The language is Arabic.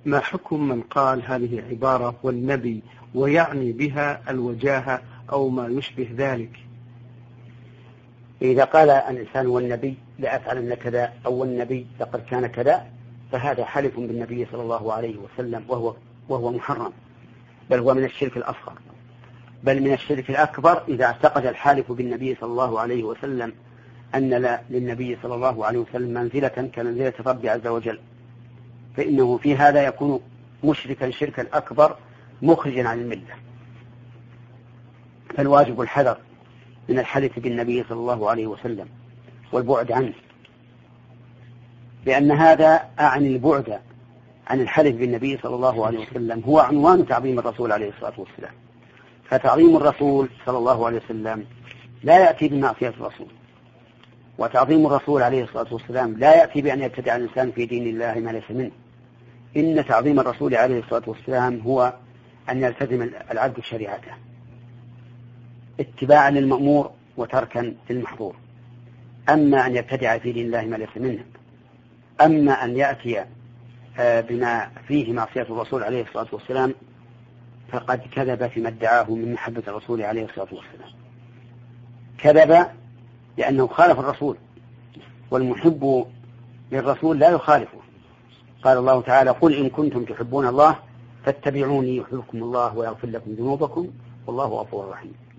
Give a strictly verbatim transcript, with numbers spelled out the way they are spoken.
ما حكم من قال هذه عبارة والنبي ويعني بها الوجاهة أو ما يشبه ذلك؟ إذا قال الإنسان والنبي لأفعلن كذا أو النبي لقد كان كذا فهذا حلف بالنبي صلى الله عليه وسلم وهو, وهو محرم، بل هو من الشرك الأصغر، بل من الشرك الأكبر إذا اعتقد الحالف بالنبي صلى الله عليه وسلم أن لا للنبي صلى الله عليه وسلم منزلة كمنزلة رب عز وجل، فإنه في هذا يكون مشركا شركا أكبر مخرجا عن الملة. فالواجب الحذر من الحلف بالنبي صلى الله عليه وسلم والبعد عنه، لأن هذا أعني البعد عن الحلف بالنبي صلى الله عليه وسلم هو عنوان تعظيم الرسول عليه الصلاة والسلام. فتعظيم الرسول صلى الله عليه وسلم لا يأتي بمعصية الرسول، وتعظيم الرسول عليه الصلاة والسلام لا يأتي بأن يبتدع الإنسان في دين الله ما ليس منه. إن تعظيم الرسول عليه الصلاة والسلام هو أن يلتزم العبد شريعته اتباعا للمأمور وتركا للمحظور. أما أن يبتدع في دين الله ما ليس منه، أما أن يأتي بما فيه معصية الرسول عليه الصلاة والسلام فقد كذب فيما ادعاه من محبة الرسول عليه الصلاة والسلام. كذب لأنه خالف الرسول، والمحب للرسول لا يخالفه. قال الله تعالى: قل إن كنتم تحبون الله فاتبعوني يحببكم الله ويغفر لكم ذنوبكم والله غفور رحيم.